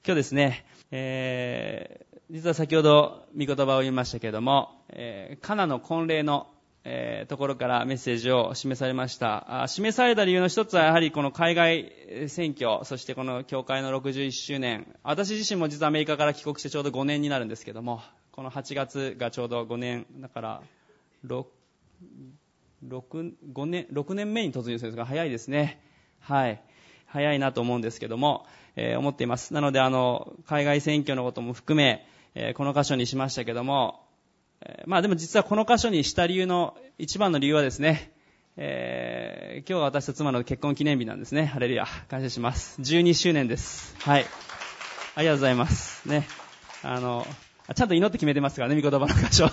今日ですね、実は先ほど御言葉を読みましたけれども、カナの婚礼の、ところからメッセージを示されました。示された理由の一つはやはりこの海外選挙、そしてこの教会の61周年。私自身も実はアメリカから帰国してちょうど5年になるんですけども、この8月がちょうど5年、だから6年目に突入するんですが、早いですね。はい。早いなと思うんですけども、思っています。なので海外選挙のことも含め、この箇所にしましたけども、でも実はこの箇所にした理由の一番の理由はですね、今日は私と妻の結婚記念日なんですね。ハレルヤ、感謝します。12周年です。はい。ありがとうございます。ね。ちゃんと祈って決めてますからね、御言葉の箇所。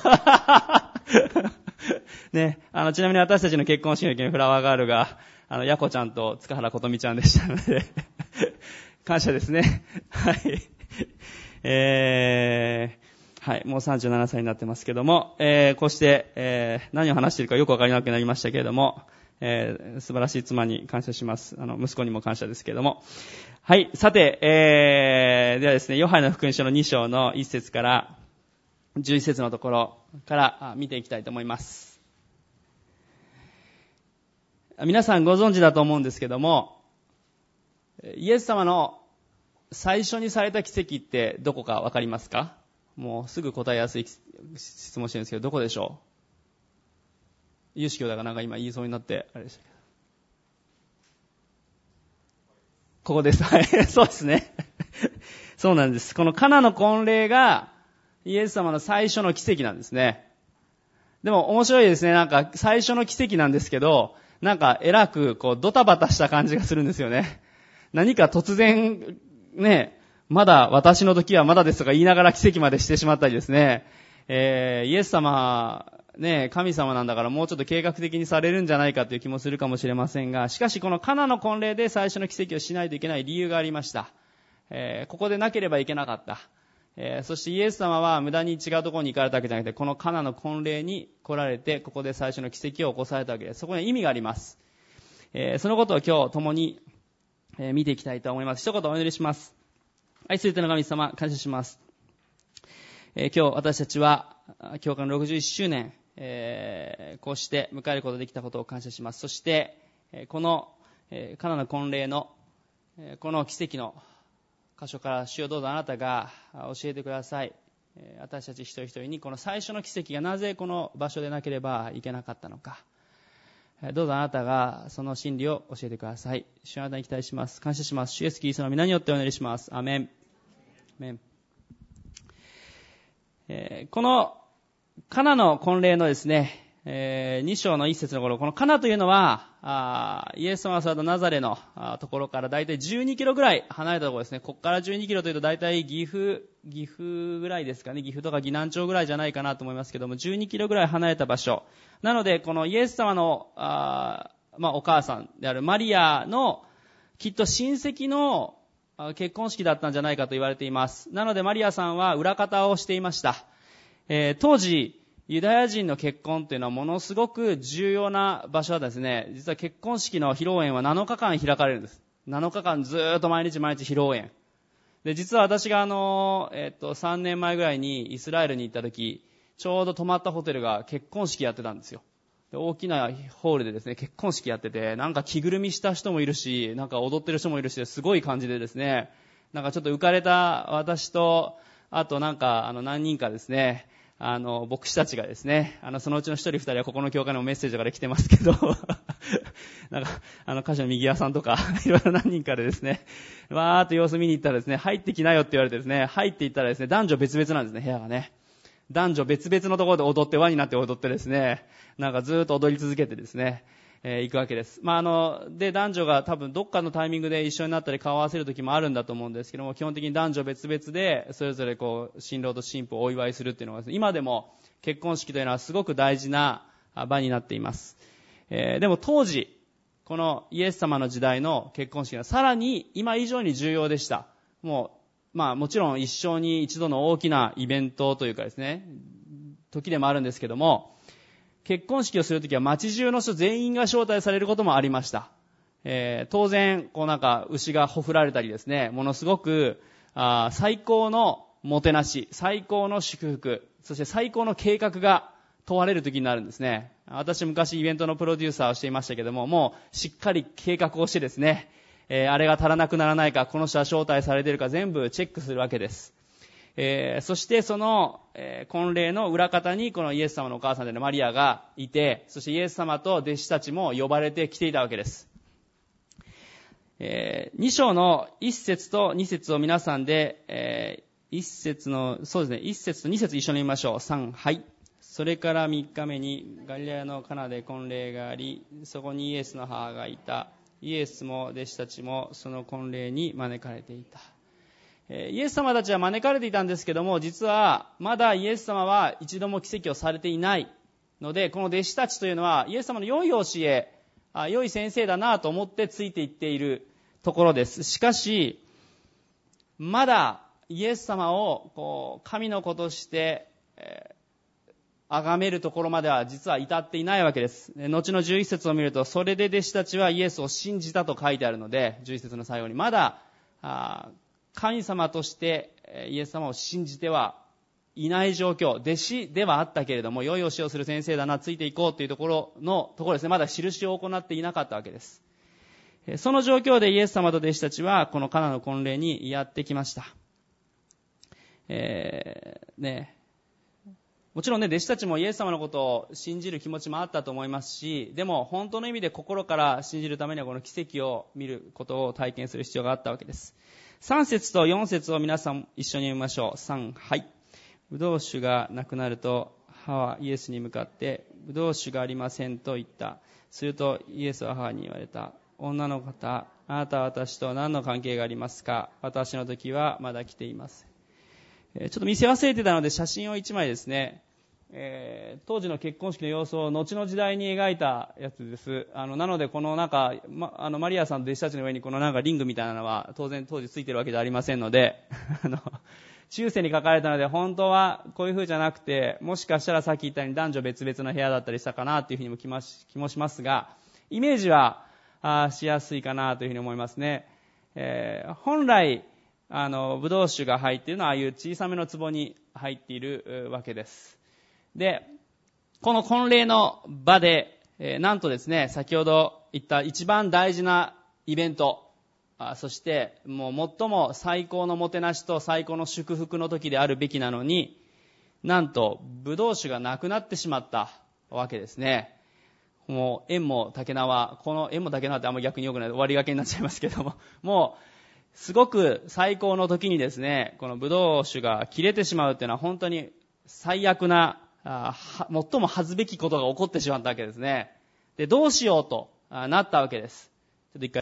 ね。ちなみに私たちの結婚式の時のフラワーガールが、ヤコちゃんと塚原琴美ちゃんでしたので、感謝ですね。はい。はい、もう37歳になってますけども、こうして、何を話しているかよくわからなくなりましたけれども、素晴らしい妻に感謝します。息子にも感謝ですけれども。はい、さて、ではですね、ヨハネの福音書の2章の1節から11節のところから見ていきたいと思います。皆さんご存知だと思うんですけども、イエス様の最初にされた奇跡ってどこかわかりますか？もうすぐ答えやすい質問してるんですけど、どこでしょう？ユシ兄弟がなんか今言いそうになって、あれでしたけど。ここです。はい。そうですね。そうなんです。このカナの婚礼がイエス様の最初の奇跡なんですね。でも面白いですね。なんか最初の奇跡なんですけど、なんかえらくこうドタバタした感じがするんですよね。何か突然ね、まだ私の時はまだですとか言いながら奇跡までしてしまったりですね。イエス様、ね、神様なんだからもうちょっと計画的にされるんじゃないかという気もするかもしれませんが、しかしこのカナの婚礼で最初の奇跡をしないといけない理由がありました。ここでなければいけなかった。そしてイエス様は無駄に違うところに行かれたわけじゃなくて、このカナの婚礼に来られて、ここで最初の奇跡を起こされたわけです。そこには意味があります。そのことを今日共に見ていきたいと思います。一言お祈りします。愛する天の神様、感謝します。今日私たちは教会の61周年、こうして迎えることができたことを感謝します。そしてこのカナの婚礼のこの奇跡の箇所から主よどうぞあなたが教えてください。私たち一人一人にこの最初の奇跡がなぜこの場所でなければいけなかったのか、どうぞあなたがその真理を教えてください。主、あなたに期待します。感謝します。主イエスキリストの皆によってお祈りします。アメン。アメン。このカナの婚礼のですね、2章の1節の頃、このカナというのはイエス様が育ったナザレのところからだいたい12キロぐらい離れたところですね。ここから12キロというとだいたい岐阜ぐらいですかね。岐阜とか岐南町ぐらいじゃないかなと思いますけども、12キロぐらい離れた場所なので、このイエス様のお母さんであるマリアのきっと親戚の結婚式だったんじゃないかと言われています。なのでマリアさんは裏方をしていました。当時ユダヤ人の結婚というのはものすごく重要な場所はですね、実は結婚式の披露宴は7日間開かれるんです。7日間ずっと毎日披露宴で、実は私が3年前ぐらいにイスラエルに行った時、ちょうど泊まったホテルが結婚式やってたんですよ。で、大きなホールでですね、結婚式やってて、なんか着ぐるみした人もいるし、なんか踊ってる人もいるし、すごい感じでですね、なんかちょっと浮かれた私と、あとなんか何人かですね、牧師たちがですね、そのうちの一人二人はここの教会のメッセージから来てますけど、なんか、歌手の右屋さんとか、いろいろ何人かでですね、わーっと様子見に行ったらですね、入ってきなよって言われてですね、入っていったらですね、男女別々なんですね、部屋がね。男女別々のところで踊って輪になって踊ってですね、なんかずーっと踊り続けてですね、行くわけです。で、男女が多分どっかのタイミングで一緒になったり顔を合わせる時もあるんだと思うんですけども、基本的に男女別々でそれぞれこう新郎と新婦をお祝いするっていうのがですね、今でも結婚式というのはすごく大事な場になっています。でも当時このイエス様の時代の結婚式はさらに今以上に重要でした。もちろん一生に一度の大きなイベントというかですね、時でもあるんですけども、結婚式をするときは町中の人全員が招待されることもありました。当然こうなんか牛がほふられたりですね、ものすごく最高のもてなし、最高の祝福、そして最高の計画が問われる時になるんですね。私昔イベントのプロデューサーをしていましたけども、もうしっかり計画をしてですね、あれが足らなくならないか、この人は招待されているか全部チェックするわけです。そしてその、婚礼の裏方にこのイエス様のお母さんであるマリアがいて、そしてイエス様と弟子たちも呼ばれてきていたわけです。2章の1節と2節を皆さんで、1節と2節一緒に見ましょう。3、はい。それから3日目にガリラヤのカナで婚礼があり、そこにイエスの母がいた。イエスも弟子たちもその婚礼に招かれていた。イエス様たちは招かれていたんですけども、実はまだイエス様は一度も奇跡をされていないので、この弟子たちというのはイエス様の良い教え、良い先生だなと思ってついていっているところです。しかしまだイエス様を神の子として崇めるところまでは実は至っていないわけです。後の11節を見ると、それで弟子たちはイエスを信じたと書いてあるので、11節の最後にまだ神様としてイエス様を信じてはいない状況、弟子ではあったけれども、良い教えをする先生だな、ついていこうというところですね、まだ印を行っていなかったわけです。その状況でイエス様と弟子たちはこのカナの婚礼にやってきました。もちろんね、弟子たちもイエス様のことを信じる気持ちもあったと思いますし、でも本当の意味で心から信じるためにはこの奇跡を見ることを体験する必要があったわけです。3節と4節を皆さん一緒に読みましょう。3、はい。ブドウ酒がなくなると母はイエスに向かって、ブドウ酒がありませんと言った。するとイエスは母に言われた。女の方、あなたは私と何の関係がありますか？私の時はまだ来ています。ちょっと見せ忘れてたので写真を1枚ですね、当時の結婚式の様子を後の時代に描いたやつです。なのでこのマリアさんと弟子たちの上にこのリングみたいなのは当然当時ついてるわけではありませんので中世に書かれたので本当はこういう風じゃなくて、もしかしたらさっき言ったように男女別々の部屋だったりしたかなというふうにも気もしますが、イメージはしやすいかなというふうに思いますね。本来ブドウ酒が入っているのはああいう小さめの壺に入っているわけです。で、この婚礼の場で、なんとですね、先ほど言った一番大事なイベント、そしてもう最も最高のもてなしと最高の祝福の時であるべきなのに、なんとブドウ酒がなくなってしまったわけですね。もう縁も竹縄、この縁も竹縄ってあんまり逆に良くない、終わりがけになっちゃいますけども、もうすごく最高の時にですね、このブドウ酒が切れてしまうというのは本当に最悪な、最も恥ずべきことが起こってしまったわけですね。で、どうしようとなったわけです。ちょっと一回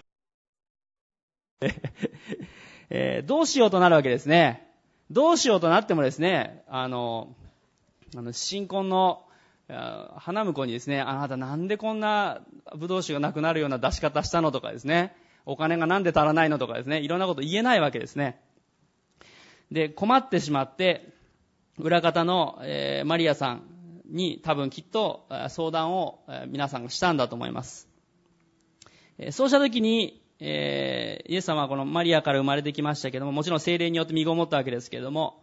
どうしようとなるわけですね。どうしようとなってもですね、新婚の花婿にですね、あなたなんでこんなブドウ酒がなくなるような出し方したのとかですね、お金がなんで足らないのとかですね、いろんなこと言えないわけですね。で、困ってしまって裏方の、マリアさんに多分きっと相談を皆さんがしたんだと思います。そうした時に、イエス様はこのマリアから生まれてきましたけども、もちろん聖霊によって身ごもったわけですけれども、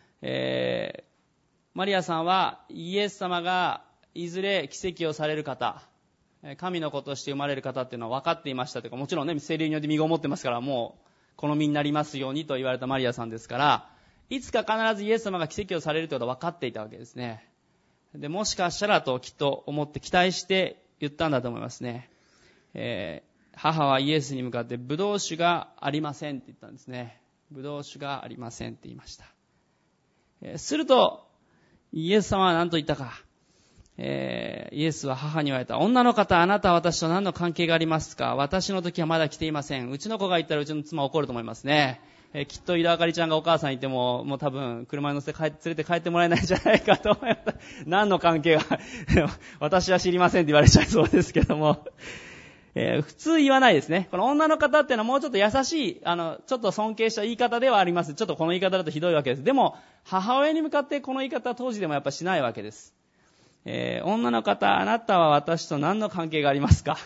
マリアさんはイエス様がいずれ奇跡をされる方、神の子として生まれる方っていうのは分かっていましたというか、もちろんね、聖霊によって身ごもってますから、もう好みになりますようにと言われたマリアさんですから、いつか必ずイエス様が奇跡をされるということは分かっていたわけですね。で、もしかしたらときっと思って期待して言ったんだと思いますね。母はイエスに向かってブドウ酒がありませんって言ったんですね。ブドウ酒がありませんって言いました。するとイエス様は何と言ったか。イエスは母に言われた。女の方、あなたは私と何の関係がありますか？私の時はまだ来ていません。うちの子が言ったらうちの妻は怒ると思いますね。きっと井田あかりちゃんがお母さんいても、もう多分車に乗せて連れて帰ってもらえないんじゃないかと思います。何の関係が私は知りませんって言われちゃいそうですけども、普通言わないですね。この女の方っていうのはもうちょっと優しい、ちょっと尊敬した言い方ではあります。ちょっとこの言い方だとひどいわけです。でも母親に向かってこの言い方は当時でもやっぱしないわけです。女の方、あなたは私と何の関係がありますか？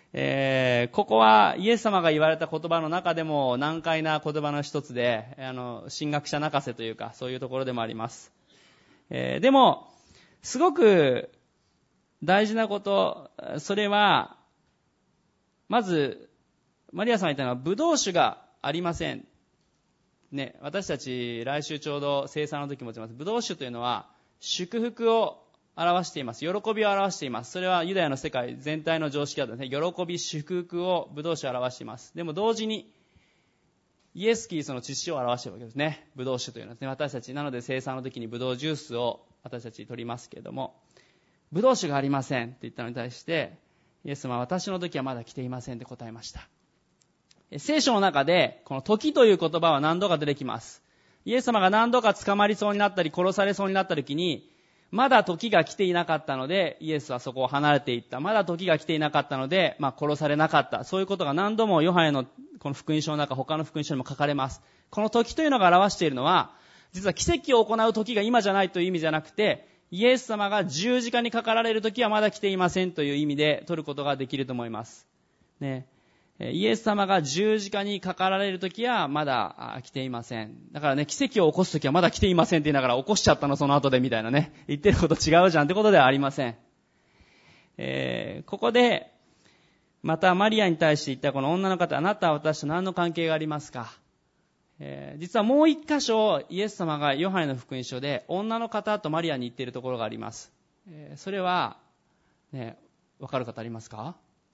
ここはイエス様が言われた言葉の中でも難解な言葉の一つで、神学者泣かせというか、そういうところでもあります。でも、すごく大事なこと、それは、まず、マリアさんが言ったのは、ブドウ酒がありません。ね、私たち、来週ちょうど生産の時も言ってます。ブドウ酒というのは、祝福を表しています。喜びを表しています。それはユダヤの世界全体の常識だとね、喜び、祝福をブドウ酒を表しています。でも同時に、イエス・キリストの血潮を表しているわけですね。ブドウ酒というのはですね、私たち、なので生産の時にブドウジュースを私たち取りますけれども、ブドウ酒がありませんって言ったのに対して、イエス様は私の時はまだ来ていませんって答えました。聖書の中で、この時という言葉は何度か出てきます。イエス様が何度か捕まりそうになったり殺されそうになった時に、まだ時が来ていなかったので、イエスはそこを離れていった。まだ時が来ていなかったので、殺されなかった。そういうことが何度もヨハネのこの福音書の中、他の福音書にも書かれます。この時というのが表しているのは、実は奇跡を行う時が今じゃないという意味じゃなくて、イエス様が十字架にかかられる時はまだ来ていませんという意味で取ることができると思います。ね。イエス様が十字架にかかられるときはまだ来ていません。だからね、奇跡を起こすときはまだ来ていませんって言いながら起こしちゃったのその後でみたいなね、言ってること違うじゃんってことではありません。ここで、またマリアに対して言ったこの女の方、あなたは私と何の関係がありますか？実はもう一箇所、イエス様がヨハネの福音書で女の方とマリアに言っているところがあります。それは、ね、わかる方ありますか？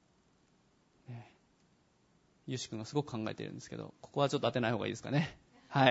ユシ君がすごく考えているんですけど、ここはちょっと当てない方がいいですかね。はい。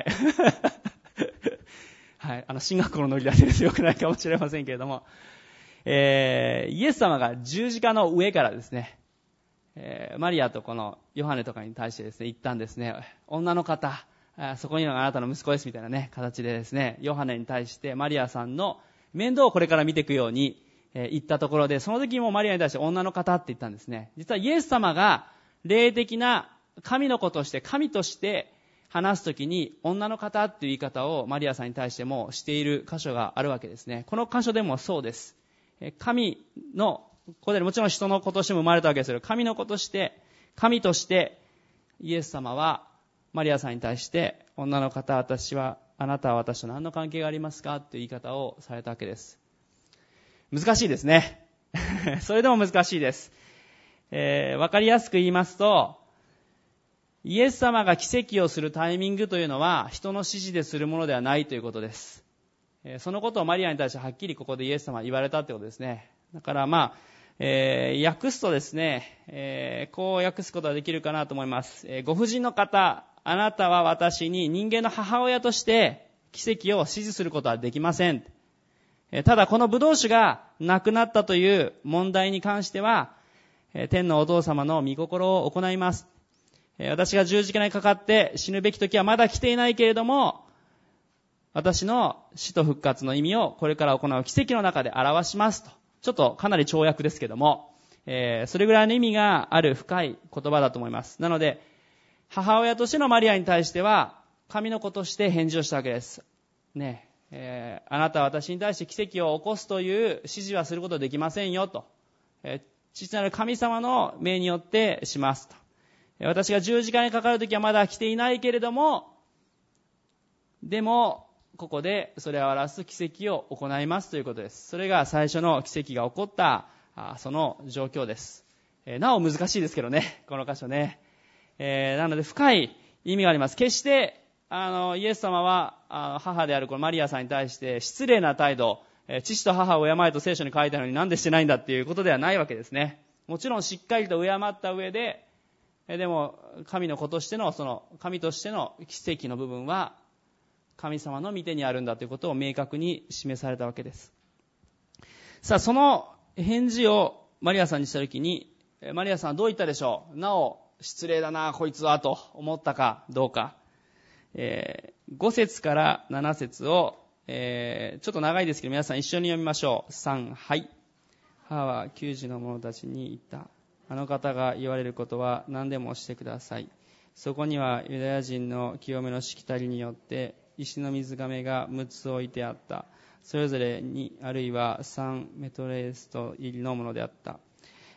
はい。進学校のノリで当てると良くないかもしれませんけれども、イエス様が十字架の上からですね、マリアとこのヨハネとかに対してですね、言ったんですね。女の方、そこにいるのがあなたの息子ですみたいなね、形でですね、ヨハネに対してマリアさんの面倒をこれから見ていくように、言ったところで、その時もマリアに対して女の方って言ったんですね。実はイエス様が霊的な神の子として、神として話すときに、女の方っていう言い方をマリアさんに対してもしている箇所があるわけですね。この箇所でもそうです。神の、ここでもちろん人の子としても生まれたわけですけど、神の子として、神として、イエス様はマリアさんに対して、女の方、あなたは私と何の関係がありますかっていう言い方をされたわけです。難しいですね。それでも難しいです。わかりやすく言いますと、イエス様が奇跡をするタイミングというのは人の指示でするものではないということです。そのことをマリアに対してはっきりここでイエス様は言われたということですね。だから訳すとですね、こう訳すことができるかなと思います。ご婦人の方、あなたは私に人間の母親として奇跡を指示することはできません。ただこのブドウ酒がなくなったという問題に関しては、天のお父様の御心を行います。私が十字架にかかって死ぬべき時はまだ来ていないけれども、私の死と復活の意味をこれから行う奇跡の中で表しますと。ちょっとかなり跳躍ですけども、それぐらいの意味がある深い言葉だと思います。なので、母親としてのマリアに対しては、神の子として返事をしたわけです。ね、あなたは私に対して奇跡を起こすという指示はすることはできませんよと。父なる神様の命によってしますと。私が十字架にかかるときはまだ来ていないけれども、でも、ここでそれを表す奇跡を行いますということです。それが最初の奇跡が起こったその状況です。なお難しいですけどね、この箇所ね。なので深い意味があります。決してイエス様は母であるこのマリアさんに対して失礼な態度、父と母を敬えと聖書に書いてあるのになんでしてないんだっていうことではないわけですね。もちろんしっかりと敬った上で、でも神の子としての神としての奇跡の部分は神様の御手にあるんだということを明確に示されたわけです。さあその返事をマリアさんにしたときに、マリアさんはどう言ったでしょう。なお失礼だなこいつはと思ったかどうか。5節から7節を、ちょっと長いですけど皆さん一緒に読みましょう。3、はい。母は給仕の者たちに言った。あの方が言われることは何でもしてください。そこにはユダヤ人の清めのしきたりによって石の水亀が6つ置いてあった。それぞれ2あるいは3メトレースト入りのものであった。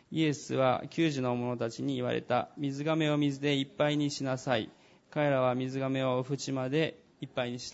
イエスは給仕の者たちに言われた。水亀を水でいっぱいにしなさい。彼らは水亀を縁までいっぱいにした。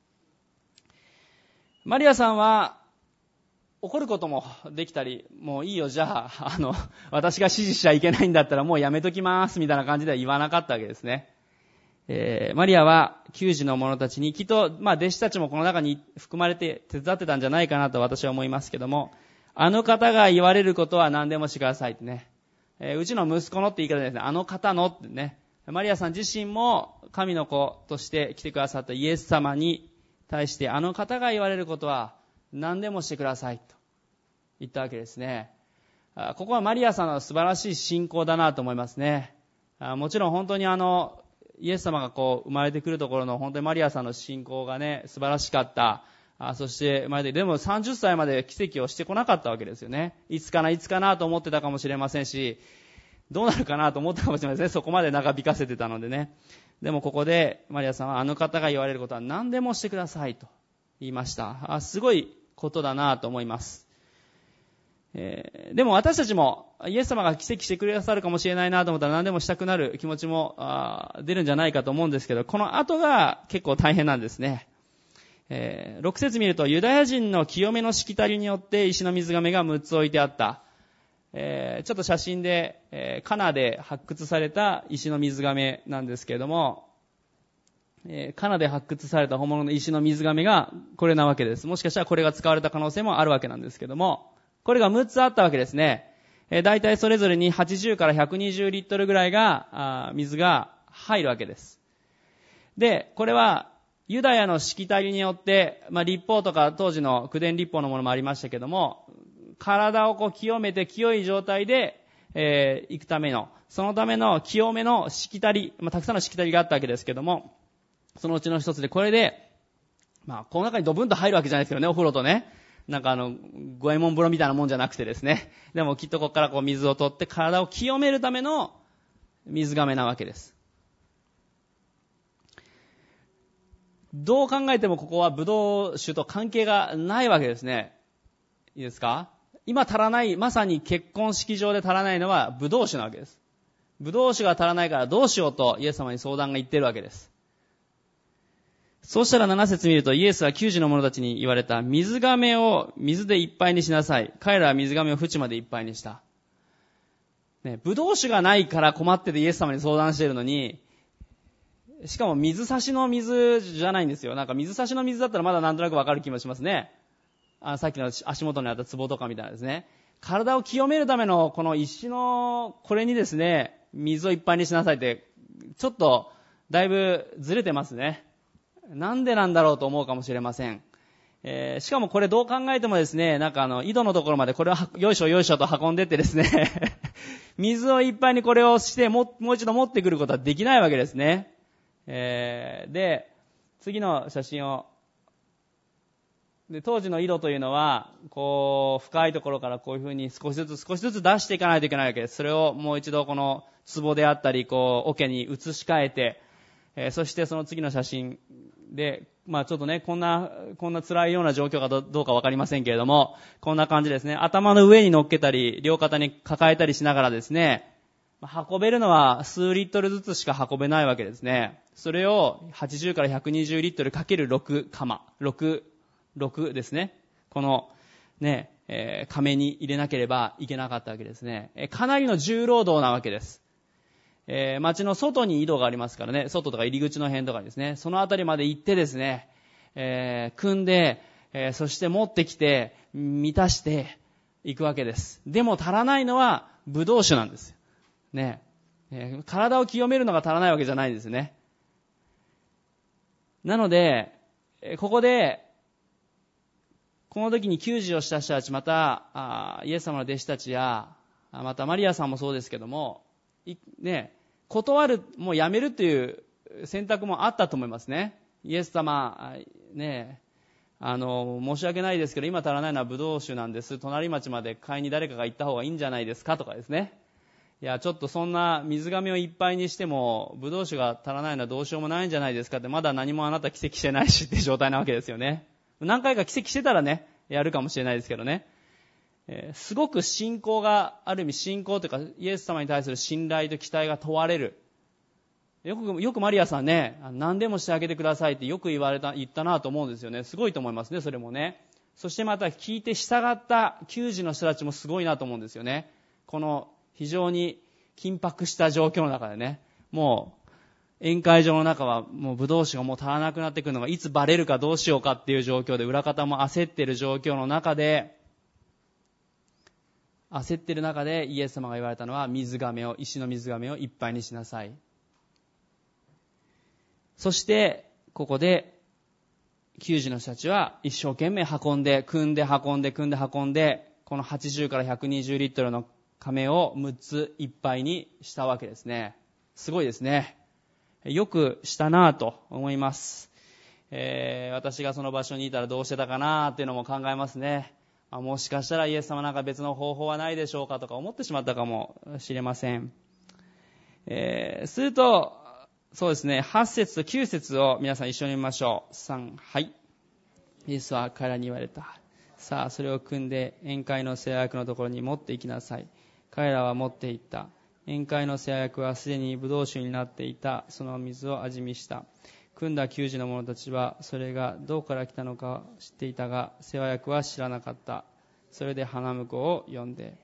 マリアさんは怒ることもできたり、もういいよ、じゃあ、私が指示しちゃいけないんだったらもうやめときますみたいな感じでは言わなかったわけですね。マリアは給仕の者たちに、きっと弟子たちもこの中に含まれて手伝ってたんじゃないかなと私は思いますけども、あの方が言われることは何でもしてくださいってね。うちの息子のって言い方ですね。あの方のってね。マリアさん自身も神の子として来てくださったイエス様に対して、あの方が言われることは何でもしてくださいと言ったわけですね。ここはマリアさんの素晴らしい信仰だなと思いますね。もちろん本当にイエス様が生まれてくるところの本当にマリアさんの信仰がね、素晴らしかった。そしてでも30歳まで奇跡をしてこなかったわけですよね。いつかなと思ってたかもしれませんし、どうなるかなと思ったかもしれませんね。そこまで長引かせてたのでね。でもここでマリアさんはあの方が言われることは何でもしてくださいと言いました。すごいことだなと思います。でも私たちもイエス様が奇跡してくださるかもしれないなと思ったら何でもしたくなる気持ちも出るんじゃないかと思うんですけど、この後が結構大変なんですね。6節見ると、ユダヤ人の清めのしきたりによって石の水亀が6つ置いてあった。ちょっと写真で、カナで発掘された石の水亀なんですけれども、カナで発掘された本物の石の水亀がこれなわけです。もしかしたらこれが使われた可能性もあるわけなんですけども、これが6つあったわけですね。だいたいそれぞれに80から120リットルぐらいが水が入るわけです。で、これはユダヤのしきたりによって、律法とか当時の九伝律法のものもありましたけども、体を清めて清い状態で、行くための、そのための清めのしきたり、たくさんのしきたりがあったわけですけども、そのうちの一つで、これで、この中にドブンと入るわけじゃないですけどね、お風呂とね。五右衛門風呂みたいなもんじゃなくてですね。でもきっとここから水を取って体を清めるための水亀なわけです。どう考えてもここはブドウ酒と関係がないわけですね。いいですか？今足らない、まさに結婚式場で足らないのはブドウ酒なわけです。ブドウ酒が足らないからどうしようとイエス様に相談が言ってるわけです。そうしたら7節見ると、イエスは給仕の者たちに言われた。水亀を水でいっぱいにしなさい。彼らは水亀を縁までいっぱいにした。ブドウ酒がないから困っててイエス様に相談しているのに、しかも水差しの水じゃないんですよ。水差しの水だったらまだなんとなくわかる気もしますね。さっきの足元にあった壺とかみたいなですね。体を清めるためのこの石のこれにですね、水をいっぱいにしなさいって、ちょっとだいぶずれてますね。なんでなんだろうと思うかもしれません。しかもこれどう考えてもですね、井戸のところまでこれをよいしょよいしょと運んでってですね、水をいっぱいにこれをしてもう一度持ってくることはできないわけですね。で、次の写真を。で、当時の井戸というのは、深いところからこういうふうに少しずつ出していかないといけないわけです。それをもう一度この壺であったり、桶に移し替えて、そしてその次の写真で、ちょっとね、こんな辛いような状況がどうかわかりませんけれども、こんな感じですね。頭の上に乗っけたり、両肩に抱えたりしながらですね、運べるのは数リットルずつしか運べないわけですね。それを80から120リットルかける6釜、6ですね。このね、亀に入れなければいけなかったわけですね。かなりの重労働なわけです。町の外に井戸がありますからね、外とか入り口の辺とかですね、そのあたりまで行ってですね、汲んで、そして持ってきて満たしていくわけです。でも足らないのはブドウ酒なんですよ。ね、体を清めるのが足らないわけじゃないんですね。なので、この時に給仕をした人たち、またイエス様の弟子たちや、またマリアさんもそうですけども、断る、もうやめるという選択もあったと思いますね。イエス様、申し訳ないですけど、今足らないのはブドウ酒なんです。隣町まで買いに誰かが行った方がいいんじゃないですかとかですね。いや、ちょっとそんな水亀をいっぱいにしても、ブドウ酒が足らないのはどうしようもないんじゃないですかって、まだ何もあなた奇跡してないしって状態なわけですよね。何回か奇跡してたらね、やるかもしれないですけどね。 すごく信仰が、ある意味信仰というか、イエス様に対する信頼と期待が問われる。よくマリアさんね、何でもしてあげてくださいってよく言ったなと思うんですよね。すごいと思いますね、それもね。そしてまた聞いて従った給仕の人たちもすごいなと思うんですよね。この非常に緊迫した状況の中でね、もう宴会場の中はもうブドウ酒がもう足らなくなってくるのがいつバレるかどうしようかっていう状況で、裏方も焦っている状況の中で、イエス様が言われたのは、石の水がめをいっぱいにしなさい。そしてここで給仕の人たちは一生懸命組んでこの80から120リットルの亀を6ついっぱいにしたわけですね。すごいですね。よくしたなぁと思います。私がその場所にいたらどうしてたかなっていうのも考えますね。もしかしたらイエス様なんか別の方法はないでしょうかとか思ってしまったかもしれません。すると、そうですね、8節と9節を皆さん一緒に見ましょう。3、はい。イエスは彼らに言われた。さあ、それを汲んで宴会の世話役のところに持って行きなさい。彼らは持って行った。宴会の世話役はすでにブドウ酒になっていたその水を味見した。汲んだ給仕の者たちはそれがどこから来たのか知っていたが、世話役は知らなかった。それで花婿を呼んで、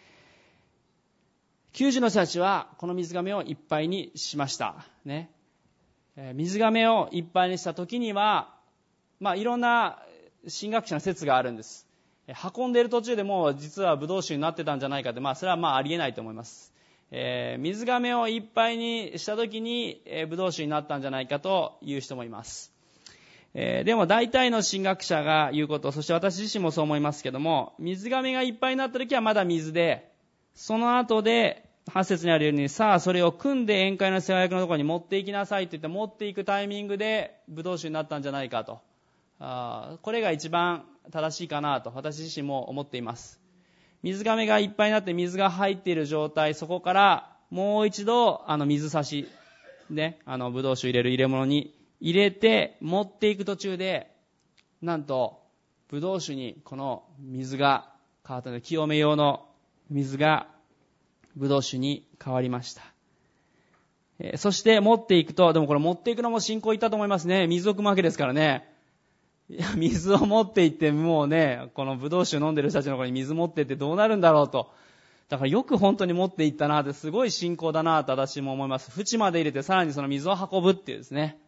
給仕の人たちはこの水亀をいっぱいにしましたね。水亀をいっぱいにした時には、いろんな神学者の説があるんです。運んでいる途中でもう実はブドウ酒になってたんじゃないかって、それはありえないと思います。水亀をいっぱいにした時にブドウ酒になったんじゃないかという人もいます。でも大体の神学者が言うこと、そして私自身もそう思いますけども、水亀がいっぱいになった時はまだ水で、その後で8節にあるように、さあそれを汲んで宴会の世話役のところに持っていきなさいと言って持っていくタイミングでブドウ酒になったんじゃないかと、これが一番正しいかなと私自身も思っています。水亀がいっぱいになって水が入っている状態、そこからもう一度水差しでブドウ酒入れる入れ物に入れて持っていく途中で、なんとブドウ酒にこの水が変わったので、清め用の水がブドウ酒に変わりました。そして持っていくと、でもこれ持っていくのも信仰いったと思いますね。水を汲むわけですからね。水を持って行ってもうね、このブドウ酒飲んでる人たちのところに水持ってってどうなるんだろうと。だからよく本当に持って行ったなって、すごい信仰だなと私も思います。縁まで入れてさらにその水を運ぶっていうですね。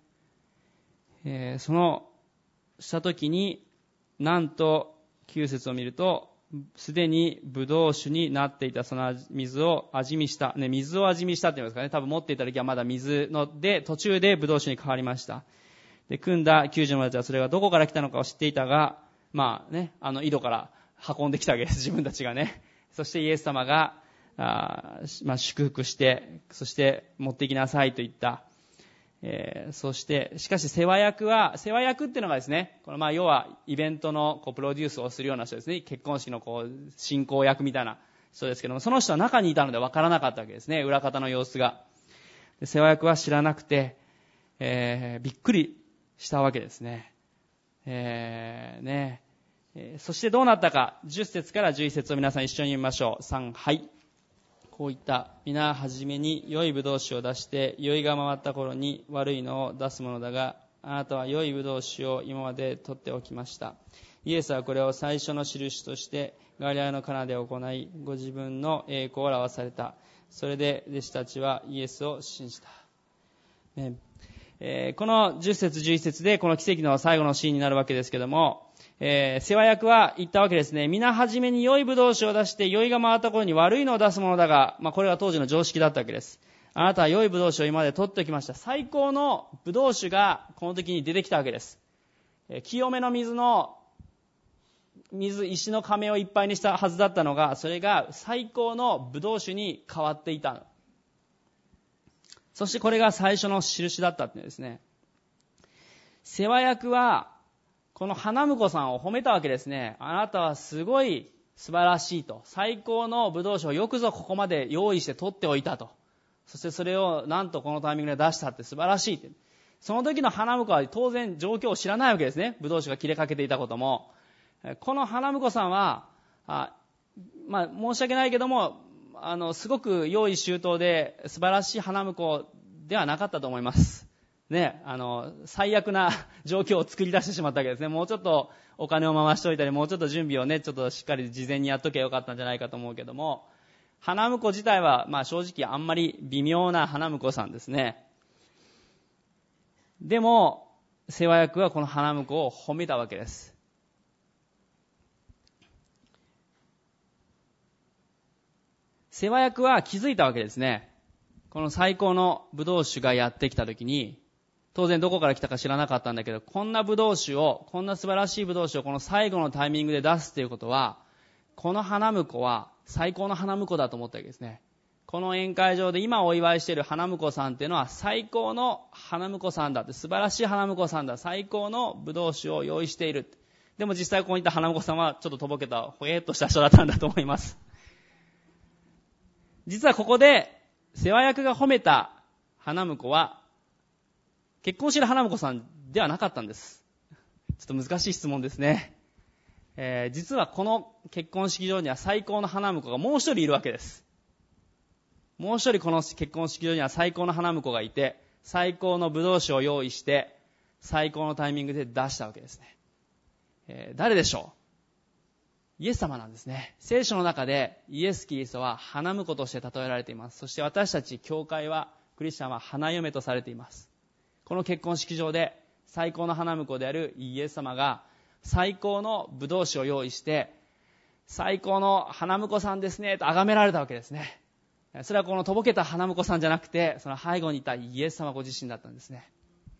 した時に、なんと9節を見ると、すでにブドウ酒になっていたその水を味見した。水を味見したって言いますかね。多分持っていた時はまだ水で、途中でブドウ酒に変わりました。で、汲んだ給仕の者たちはそれがどこから来たのかを知っていたが、井戸から運んできたわけです。自分たちがね。そしてイエス様が、祝福して、そして持っていきなさいと言った。そして、しかし世話役っていうのがですね、要はイベントのプロデュースをするような人ですね。結婚式の進行役みたいな人ですけども、その人は中にいたので分からなかったわけですね。裏方の様子が。で、世話役は知らなくて、びっくりしたわけですね。そしてどうなったか、10節から11節を皆さん一緒に見ましょう。3、はい。こういった、皆はじめに良いブドウ酒を出して、酔いが回った頃に悪いのを出すものだが、あなたは良いブドウ酒を今まで取っておきました。イエスはこれを最初の印として、ガリラヤのカナで行い、ご自分の栄光を表された。それで弟子たちはイエスを信じた。この10節11節でこの奇跡の最後のシーンになるわけですけども、世話役は言ったわけですね。皆はじめに良いブドウ酒を出して酔いが回った頃に悪いのを出すものだが、これが当時の常識だったわけです。あなたは良いブドウ酒を今まで取っておきました。最高のブドウ酒がこの時に出てきたわけです。清めの石の亀をいっぱいにしたはずだったのが、それが最高のブドウ酒に変わっていた。そしてこれが最初の印だったってですね。世話役はこの花婿さんを褒めたわけですね。あなたはすごい素晴らしいと。最高のブドウ酒をよくぞここまで用意して取っておいたと。そしてそれをなんとこのタイミングで出したって素晴らしいって。その時の花婿は当然状況を知らないわけですね。ブドウ酒が切れかけていたことも。この花婿さんは申し訳ないけども、すごく用意周到で素晴らしい花婿ではなかったと思います。ね、最悪な状況を作り出してしまったわけですね。もうちょっとお金を回しといたり、もうちょっと準備をね、ちょっとしっかり事前にやっとけばよかったんじゃないかと思うけども、花婿自体は、正直あんまり微妙な花婿さんですね。でも、世話役はこの花婿を褒めたわけです。世話役は気づいたわけですね。この最高のブドウ酒がやってきたときに、当然どこから来たか知らなかったんだけど、こんなブドウ酒を、こんな素晴らしいブドウ酒をこの最後のタイミングで出すということは、この花婿は最高の花婿だと思ったわけですね。この宴会場で今お祝いしている花婿さんっていうのは最高の花婿さんだって、素晴らしい花婿さんだ、最高のブドウ酒を用意している。でも実際ここにいた花婿さんはちょっととぼけた、ほえっとした人だったんだと思います。実はここで世話役が褒めた花婿は結婚している花婿さんではなかったんです。ちょっと難しい質問ですね。実はこの結婚式場には最高の花婿がもう一人いるわけです。もう一人この結婚式場には最高の花婿がいて、最高のブドウ酒を用意して最高のタイミングで出したわけですね。誰でしょう？イエス様なんですね。聖書の中でイエス・キリストは花婿として例えられています。そして私たち教会は、クリスチャンは花嫁とされています。この結婚式場で最高の花婿であるイエス様が最高のブドウ酒を用意して、最高の花婿さんですねと崇められたわけですね。それはこのとぼけた花婿さんじゃなくて、その背後にいたイエス様ご自身だったんですね。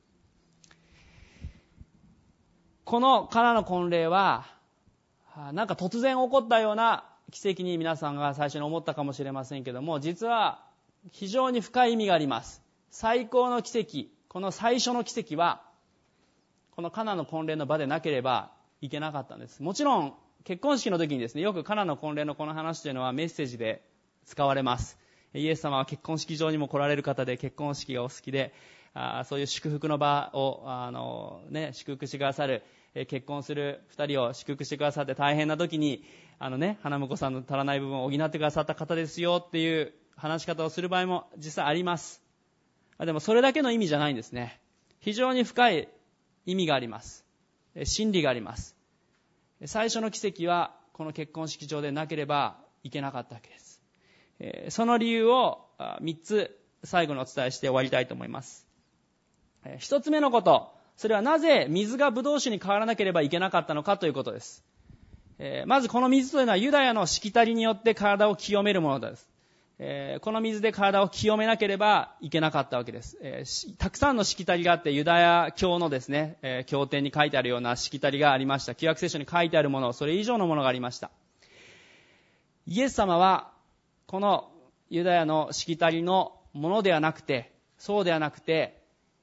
このカナの婚礼はなんか突然起こったような奇跡に皆さんが最初に思ったかもしれませんけども、実は非常に深い意味があります。最高の奇跡、この最初の奇跡はこのカナの婚礼の場でなければいけなかったんです。もちろん結婚式の時にですね、よくカナの婚礼のこの話というのはメッセージで使われます。イエス様は結婚式場にも来られる方で、結婚式がお好きで、そういう祝福の場を祝福してくださる、結婚する二人を祝福してくださって大変な時に花婿さんの足らない部分を補ってくださった方ですよっていう話し方をする場合も実際あります。でもそれだけの意味じゃないんですね。非常に深い意味があります。真理があります。最初の奇跡はこの結婚式場でなければいけなかったわけです。その理由を3つ最後にお伝えして終わりたいと思います。1つ目のこと、それはなぜ水がブドウ酒に変わらなければいけなかったのかということです。まずこの水というのはユダヤのしきたりによって体を清めるものです。この水で体を清めなければいけなかったわけです。たくさんのしきたりがあって、ユダヤ教のですね、経典に書いてあるようなしきたりがありました。旧約聖書に書いてあるもの、それ以上のものがありました。イエス様はこのユダヤのしきたりのものではなくて、そうではなくて、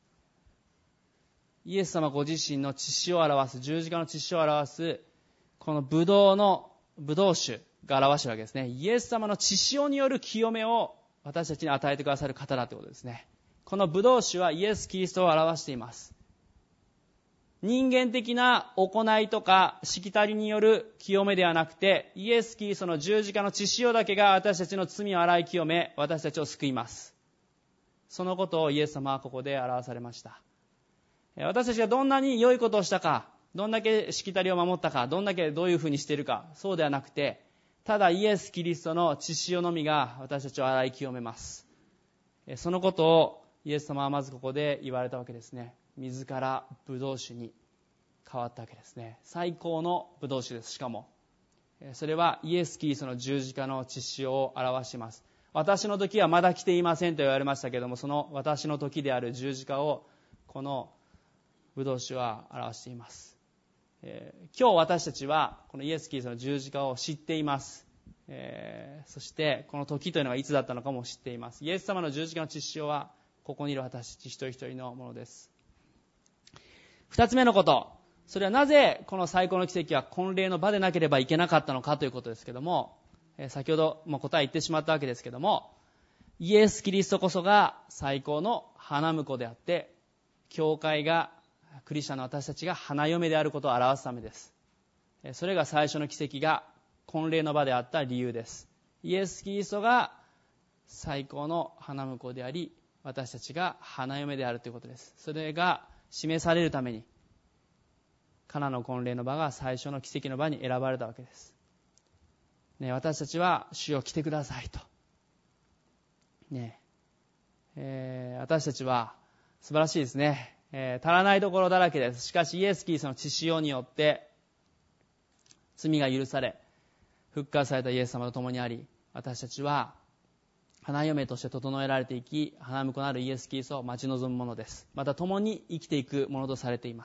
イエス様ご自身の血潮を表す、十字架の血潮を表す、このブドウ酒が表しているわけですね。イエス様の血潮による清めを私たちに与えてくださる方だということですね。このブドウ酒はイエス・キリストを表しています。人間的な行いとかしきたりによる清めではなくて、イエス・キリストの十字架の血潮だけが私たちの罪を洗い清め、私たちを救います。そのことをイエス様はここで表されました。私たちがどんなに良いことをしたか、どんだけしきたりを守ったか、どういうふうにしているか、そうではなくて、ただイエス・キリストの血潮のみが私たちを洗い清めます。そのことをイエス様はまずここで言われたわけですね。水からブドウ酒に変わったわけですね。最高のブドウ酒です。しかもそれはイエス・キリストの十字架の血潮を表します。私の時はまだ来ていませんと言われましたけれども、その私の時である十字架をこのブドウ酒は表しています。今日私たちはこのイエス・キリストの十字架を知っています。そしてこの時というのがいつだったのかも知っています。イエス様の十字架の血潮はここにいる私たち一人一人のものです。二つ目のこと、それはなぜこの最高の奇跡は婚礼の場でなければいけなかったのかということですけども、先ほども答え言ってしまったわけですけども、イエス・キリストこそが最高の花婿であって、教会がクリスチャンの私たちが花嫁であることを表すためです。それが最初の奇跡が婚礼の場であった理由です。イエス・キリストが最高の花婿であり、私たちが花嫁であるということです。それが示されるために、カナの婚礼の場が最初の奇跡の場に選ばれたわけです。ね、私たちは主よ来てくださいと。ね、私たちは素晴らしいですね。足らないところだらけです。しかしイエス・キリストの血潮によって罪が許され、復活されたイエス様と共にあり、私たちは花嫁として整えられていき、花婿なるイエス・キリストを待ち望むものです。また共に生きていくものとされています。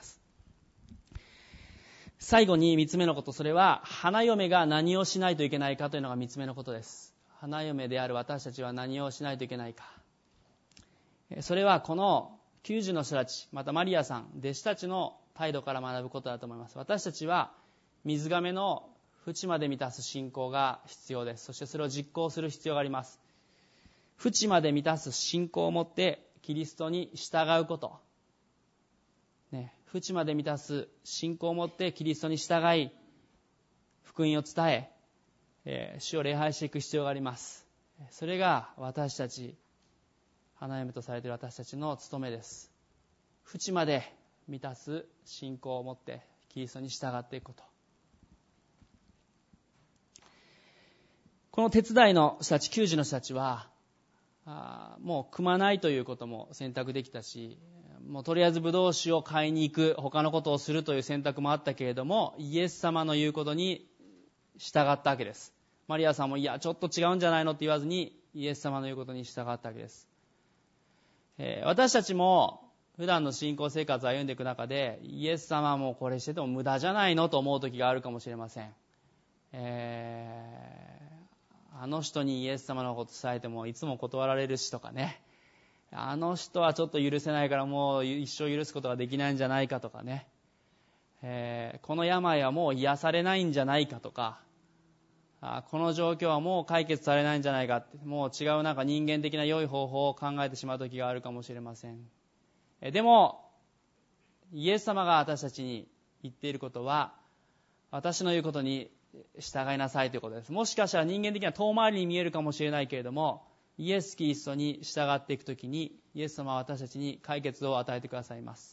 最後に3つ目のこと、それは花嫁が何をしないといけないかというのが3つ目のことです。花嫁である私たちは何をしないといけないか。それはこの90の人たち、またマリアさん、弟子たちの態度から学ぶことだと思います。私たちは水がめの淵まで満たす信仰が必要です。そしてそれを実行する必要があります。淵まで満たす信仰を持ってキリストに従うこと、淵まで満たす信仰を持ってキリストに従い福音を伝え、主を礼拝していく必要があります。それが私たち、花嫁とされている私たちの務めです。淵まで満たす信仰を持ってキリストに従っていくこと。この手伝いの人たち、90の人たちはもう汲まないということも選択できたし、もうとりあえずブドウ酒を買いに行く、他のことをするという選択もあったけれども、イエス様の言うことに従ったわけです。マリアさんもいやちょっと違うんじゃないのって言わずにイエス様の言うことに従ったわけです。私たちも普段の信仰生活を歩んでいく中で、イエス様はもうこれしてても無駄じゃないのと思う時があるかもしれません。あの人にイエス様のこと伝えてもいつも断られるしとかね、あの人はちょっと許せないからもう一生許すことができないんじゃないかとかね、この病はもう癒されないんじゃないかとか、この状況はもう解決されないんじゃないかって、もう違うなんか人間的な良い方法を考えてしまう時があるかもしれません。でもイエス様が私たちに言っていることは、私の言うことに従いなさいということです。もしかしたら人間的には遠回りに見えるかもしれないけれども、イエス・キリストに従っていくときに、イエス様は私たちに解決を与えてくださいます。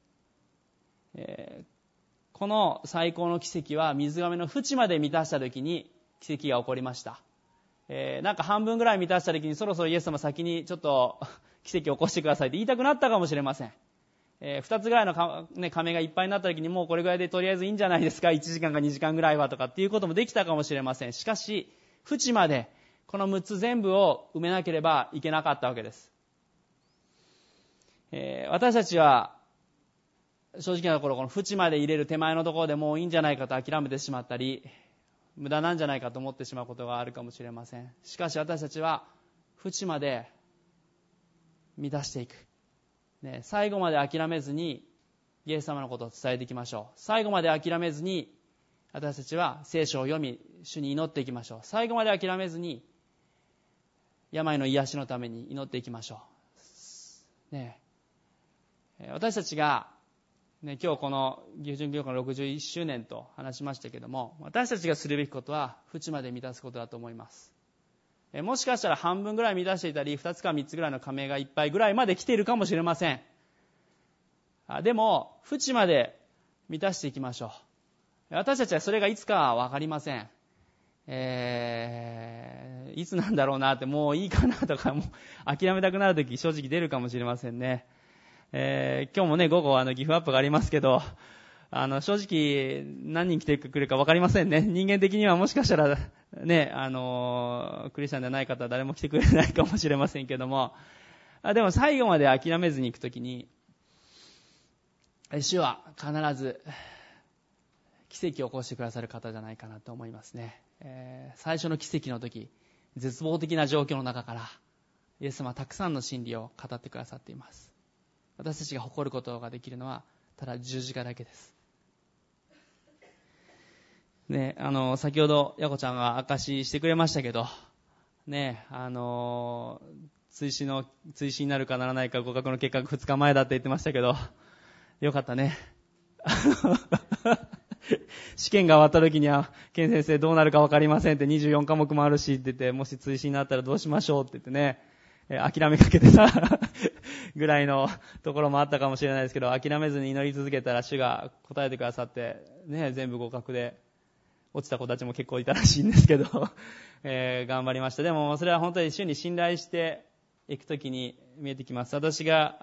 この最高の奇跡は水がめの淵まで満たしたときに奇跡が起こりました。なんか半分ぐらい満たしたときに、そろそろイエス様先にちょっと奇跡を起こしてくださいって言いたくなったかもしれません。2つぐらいの亀がいっぱいになったときに、もうこれぐらいでとりあえずいいんじゃないですか、1時間か2時間ぐらいはとかっていうこともできたかもしれません。しかし淵までこの6つ全部を埋めなければいけなかったわけです。私たちは正直なところ、この淵まで入れる手前のところでもういいんじゃないかと諦めてしまったり、無駄なんじゃないかと思ってしまうことがあるかもしれません。しかし私たちは淵まで満たしていく、最後まで諦めずにイエス様のことを伝えていきましょう。最後まで諦めずに私たちは聖書を読み、主に祈っていきましょう。最後まで諦めずに病の癒しのために祈っていきましょう。私たちが、今日この義準教会の61周年と話しましたけども、私たちがするべきことは淵まで満たすことだと思います。もしかしたら半分ぐらい満たしていたり、2つか3つぐらいの亀がいっぱいぐらいまで来ているかもしれません。でも淵まで満たしていきましょう。私たちはそれがいつかは分かりません。いつなんだろうなって、もういいかなとか、もう諦めたくなるとき正直出るかもしれませんね。今日もね、午後ギフアップがありますけど、正直何人来てくるか分かりませんね。人間的にはもしかしたらね、クリスチャンではない方は誰も来てくれないかもしれませんけども、でも最後まで諦めずに行くときに、主は必ず奇跡を起こしてくださる方じゃないかなと思いますね。最初の奇跡の時、絶望的な状況の中からイエス様はたくさんの真理を語ってくださっています。私たちが誇ることができるのはただ十字架だけです。先ほどヤコちゃんが証ししてくれましたけど、追試になるかならないか合格の結果が2日前だって言ってましたけど、よかったね。 試験が終わった時には、ケン先生どうなるか分かりませんって24科目もあるしって言って、もし追試になったらどうしましょうって言ってね、諦めかけてたぐらいのところもあったかもしれないですけど、諦めずに祈り続けたら主が答えてくださって、ね、全部合格で、落ちた子たちも結構いたらしいんですけど、頑張りました。でもそれは本当に主に信頼していくときに見えてきます。私が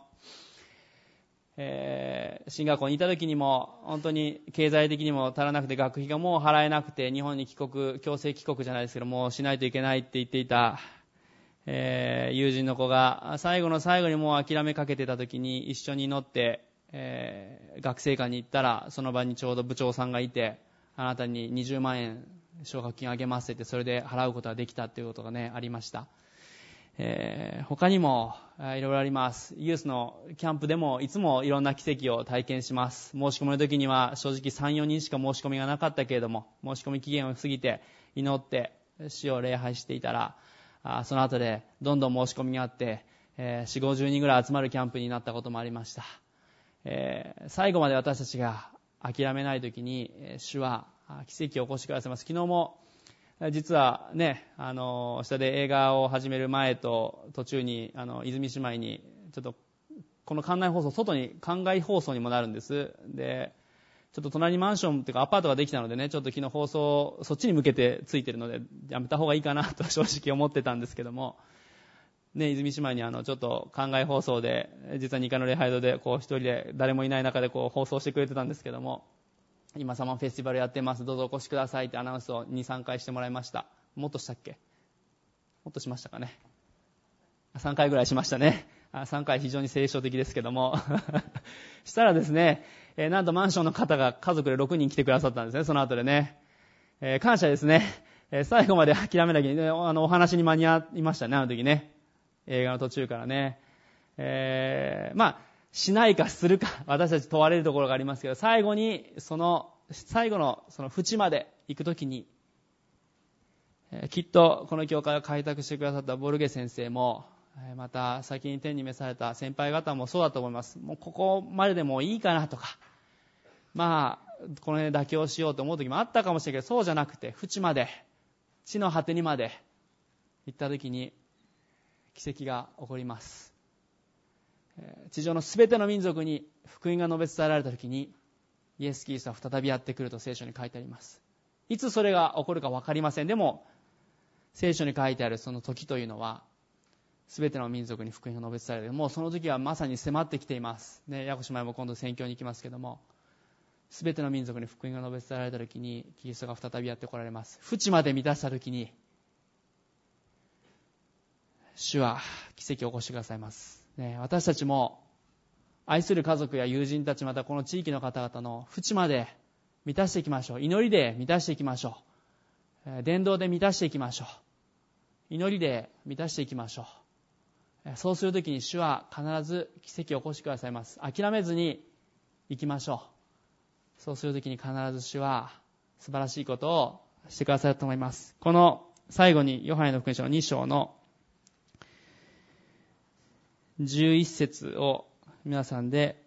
進学校にいた時にも本当に経済的にも足らなくて学費がもう払えなくて日本に強制帰国じゃないですけどもうしないといけないって言っていた、友人の子が最後の最後にもう諦めかけてた時に一緒に乗って、学生館に行ったらその場にちょうど部長さんがいてあなたに20万円奨学金あげますってそれで払うことができたっていうことがねありました。他にもいろいろあります。ユースのキャンプでもいつもいろんな奇跡を体験します。申し込みの時には正直 3,4 人しか申し込みがなかったけれども申し込み期限を過ぎて祈って主を礼拝していたらその後でどんどん申し込みがあって、4、50人ぐらい集まるキャンプになったこともありました。最後まで私たちが諦めない時に主は奇跡を起こしてくださいます。昨日も実はね、下で映画を始める前と途中に泉姉妹にちょっとこの館内放送外に館外放送にもなるんです。でちょっと隣にマンションというかアパートができたのでね、ちょっと昨日放送そっちに向けてついてるのでやめた方がいいかなと正直思ってたんですけどもね、泉姉妹にちょっと館外放送で実は2階の礼拝堂でこう一人で誰もいない中でこう放送してくれてたんですけども、今サマーフェスティバルやってます、どうぞお越しくださいってアナウンスを 2,3 回してもらいました。もっとしたっけ、もっとしましたかね、3回ぐらいしましたね。3回非常に聖書的ですけどもしたらですね、なんとマンションの方が家族で6人来てくださったんですね。その後でね、感謝ですね。最後まで諦めなきゃいけない、お話に間に合いましたね、あの時ね、映画の途中からね。しないかするか私たち問われるところがありますけど、最後に最後のその縁まで行くときに、きっとこの教会を開拓してくださったボルゲ先生もまた先に天に召された先輩方もそうだと思います。もうここまででもいいかなとか、この辺で妥協しようと思う時もあったかもしれないけど、そうじゃなくて縁まで、地の果てにまで行った時に奇跡が起こります。地上のすべての民族に福音が述べ伝えられた時にイエス・キリストは再びやってくると聖書に書いてあります。いつそれが起こるか分かりません。でも聖書に書いてあるその時というのはすべての民族に福音が述べ伝えられる、もうその時はまさに迫ってきていますね。ヤコ姉妹も今度宣教に行きますけども、すべての民族に福音が述べ伝えられた時にキリストが再びやって来られます。淵まで満たした時に主は奇跡を起こしてくださいますね。私たちも愛する家族や友人たち、またこの地域の方々の淵まで満たしていきましょう。祈りで満たしていきましょう。伝道で満たしていきましょう。祈りで満たしていきましょう。そうするときに主は必ず奇跡を起こしてくださいます。諦めずに行きましょう。そうするときに必ず主は素晴らしいことをしてくださると思います。この最後にヨハネの福音書の2章の11節を皆さんで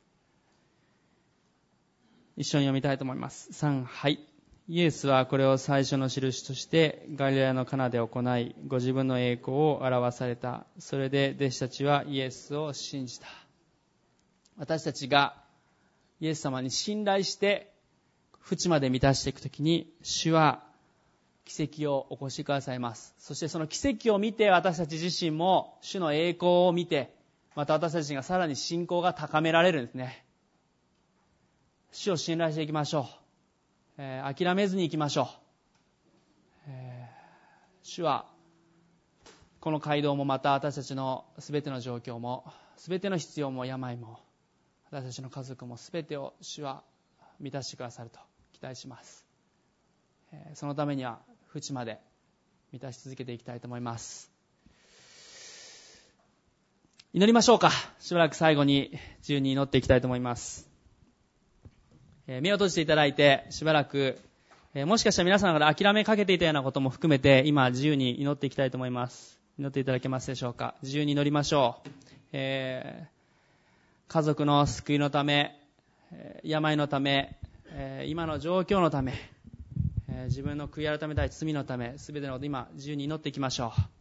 一緒に読みたいと思います。3、はい。イエスはこれを最初の印としてガリラヤのカナで行い、ご自分の栄光を表された。それで弟子たちはイエスを信じた。私たちがイエス様に信頼して淵まで満たしていくときに、主は奇跡を起こしてくださいます。そしてその奇跡を見て私たち自身も主の栄光を見て、また私たちがさらに信仰が高められるんですね。主を信頼していきましょう。諦めずにいきましょう。主はこの街道もまた私たちのすべての状況もすべての必要も病も私たちの家族もすべてを主は満たしてくださると期待します。そのためには淵まで満たし続けていきたいと思います。祈りましょうか。しばらく最後に自由に祈っていきたいと思います。目を閉じていただいてしばらく、もしかしたら皆さんから諦めかけていたようなことも含めて今自由に祈っていきたいと思います。祈っていただけますでしょうか。自由に祈りましょう。家族の救いのため、病のため、 今の状況のため、自分の悔い改めたい罪のため、すべてのこと今自由に祈っていきましょう。